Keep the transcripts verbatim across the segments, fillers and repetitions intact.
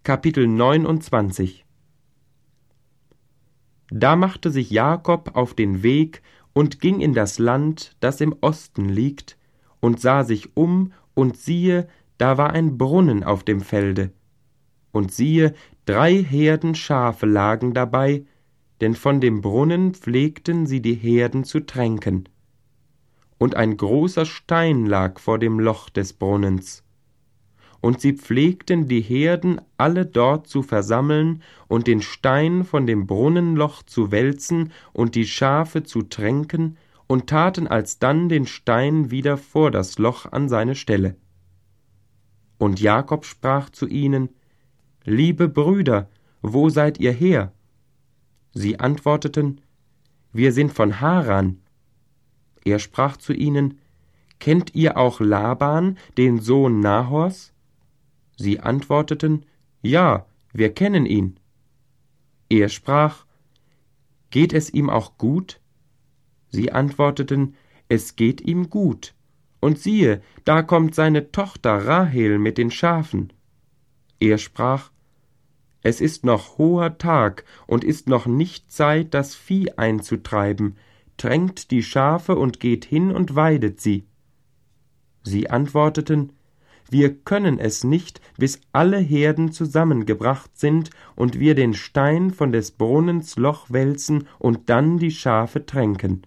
Kapitel neunundzwanzig. Da machte sich Jakob auf den Weg und ging in das Land, das im Osten liegt, und sah sich um, und siehe, da war ein Brunnen auf dem Felde. Und siehe, drei Herden Schafe lagen dabei, denn von dem Brunnen pflegten sie die Herden zu tränken. Und ein großer Stein lag vor dem Loch des Brunnens. Und sie pflegten die Herden alle dort zu versammeln und den Stein von dem Brunnenloch zu wälzen und die Schafe zu tränken und taten alsdann den Stein wieder vor das Loch an seine Stelle. Und Jakob sprach zu ihnen: Liebe Brüder, wo seid ihr her? Sie antworteten: Wir sind von Haran. Er sprach zu ihnen: Kennt ihr auch Laban, den Sohn Nahors? Sie antworteten: Ja, wir kennen ihn. Er sprach: Geht es ihm auch gut? Sie antworteten: Es geht ihm gut. Und siehe, da kommt seine Tochter Rahel mit den Schafen. Er sprach: Es ist noch hoher Tag und ist noch nicht Zeit, das Vieh einzutreiben. Tränkt die Schafe und geht hin und weidet sie. Sie antworteten: Wir können es nicht, bis alle Herden zusammengebracht sind und wir den Stein von des Brunnens Loch wälzen und dann die Schafe tränken.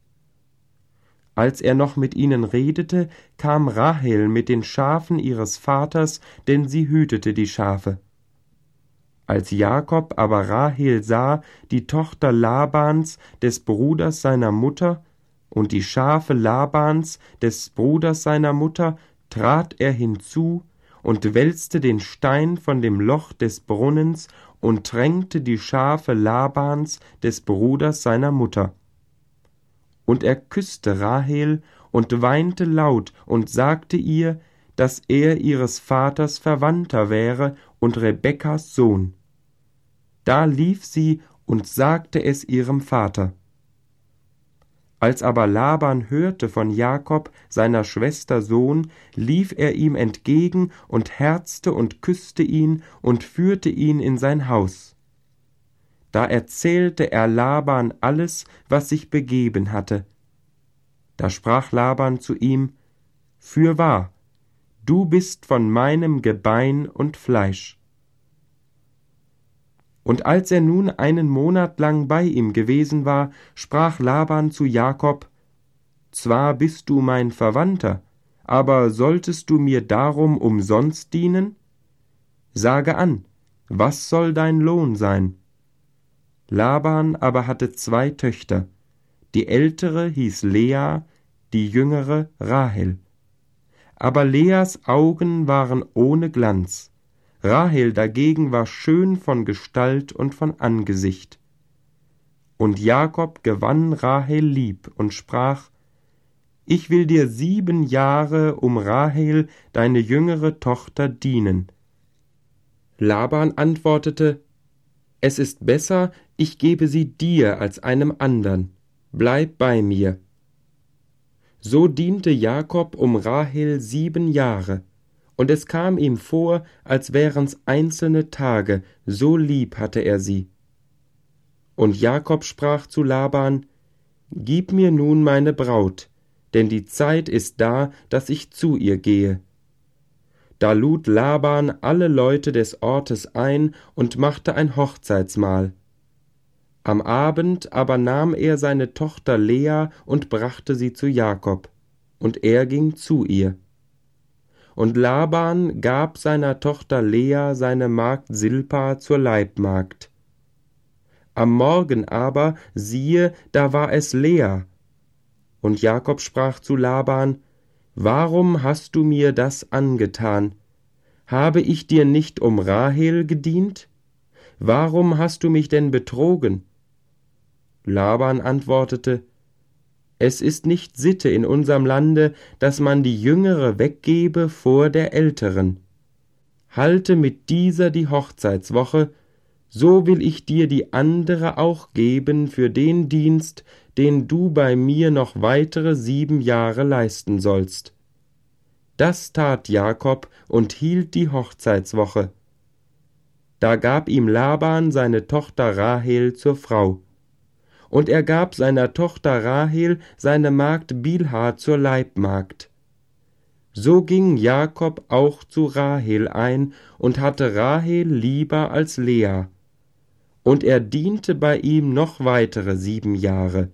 Als er noch mit ihnen redete, kam Rahel mit den Schafen ihres Vaters, denn sie hütete die Schafe. Als Jakob aber Rahel sah, die Tochter Labans, des Bruders seiner Mutter, und die Schafe Labans, des Bruders seiner Mutter, trat er hinzu und wälzte den Stein von dem Loch des Brunnens und tränkte die Schafe Labans, des Bruders seiner Mutter. Und er küßte Rahel und weinte laut und sagte ihr, dass er ihres Vaters Verwandter wäre und Rebekkas Sohn. Da lief sie und sagte es ihrem Vater. Als aber Laban hörte von Jakob, seiner Schwester Sohn, lief er ihm entgegen und herzte und küßte ihn und führte ihn in sein Haus. Da erzählte er Laban alles, was sich begeben hatte. Da sprach Laban zu ihm: Fürwahr, du bist von meinem Gebein und Fleisch. Und als er nun einen Monat lang bei ihm gewesen war, sprach Laban zu Jakob: Zwar bist du mein Verwandter, aber solltest du mir darum umsonst dienen? Sage an, was soll dein Lohn sein? Laban aber hatte zwei Töchter, die ältere hieß Lea, die jüngere Rahel. Aber Leas Augen waren ohne Glanz, Rahel dagegen war schön von Gestalt und von Angesicht. Und Jakob gewann Rahel lieb und sprach: Ich will dir sieben Jahre um Rahel, deine jüngere Tochter, dienen. Laban antwortete: Es ist besser, ich gebe sie dir als einem andern. Bleib bei mir. So diente Jakob um Rahel sieben Jahre, und es kam ihm vor, als wären's einzelne Tage, so lieb hatte er sie. Und Jakob sprach zu Laban: Gib mir nun meine Braut, denn die Zeit ist da, dass ich zu ihr gehe. Da lud Laban alle Leute des Ortes ein und machte ein Hochzeitsmahl. Am Abend aber nahm er seine Tochter Lea und brachte sie zu Jakob, und er ging zu ihr. Und Laban gab seiner Tochter Lea seine Magd Silpa zur Leibmagd. Am Morgen aber, siehe, da war es Lea. Und Jakob sprach zu Laban: Warum hast du mir das angetan? Habe ich dir nicht um Rahel gedient? Warum hast du mich denn betrogen? Laban antwortete: Es ist nicht Sitte in unserem Lande, dass man die Jüngere weggebe vor der Älteren. Halte mit dieser die Hochzeitswoche, so will ich dir die andere auch geben für den Dienst, den du bei mir noch weitere sieben Jahre leisten sollst. Das tat Jakob und hielt die Hochzeitswoche. Da gab ihm Laban seine Tochter Rahel zur Frau. Und er gab seiner Tochter Rahel seine Magd Bilha zur Leibmagd. So ging Jakob auch zu Rahel ein und hatte Rahel lieber als Lea. Und er diente bei ihm noch weitere sieben Jahre.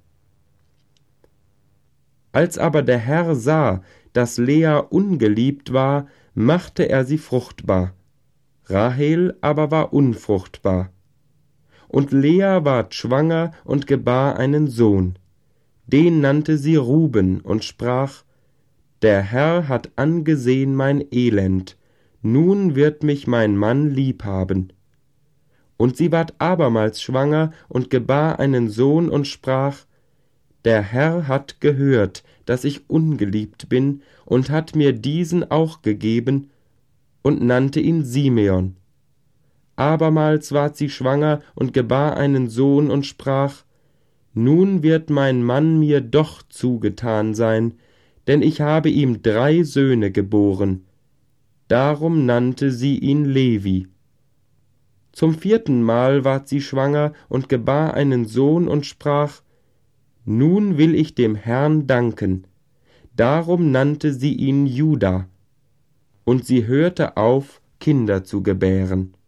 Als aber der Herr sah, dass Lea ungeliebt war, machte er sie fruchtbar. Rahel aber war unfruchtbar. Und Lea ward schwanger und gebar einen Sohn. Den nannte sie Ruben und sprach: Der Herr hat angesehen mein Elend, nun wird mich mein Mann liebhaben. Und sie ward abermals schwanger und gebar einen Sohn und sprach: Der Herr hat gehört, dass ich ungeliebt bin, und hat mir diesen auch gegeben, und nannte ihn Simeon. Abermals ward sie schwanger und gebar einen Sohn und sprach: Nun wird mein Mann mir doch zugetan sein, denn ich habe ihm drei Söhne geboren. Darum nannte sie ihn Levi. Zum vierten Mal ward sie schwanger und gebar einen Sohn und sprach: Nun will ich dem Herrn danken. Darum nannte sie ihn Juda. Und sie hörte auf, Kinder zu gebären.